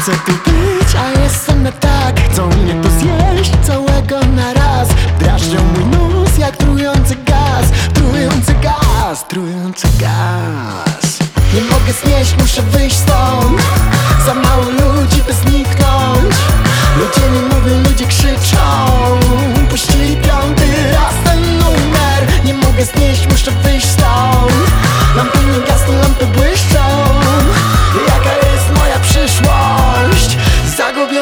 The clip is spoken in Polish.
chcę tu być, a jestem na tak. Chcą mnie tu zjeść całego na raz. Drażnią mój nos jak trujący gaz. Trujący gaz, trujący gaz. Nie mogę znieść, muszę wyjść stąd. Za mało ludzi, by zniknąć. Ludzie nie mówią, ludzie krzyczą. Puścili piąty raz ten numer. Nie mogę znieść, muszę wyjść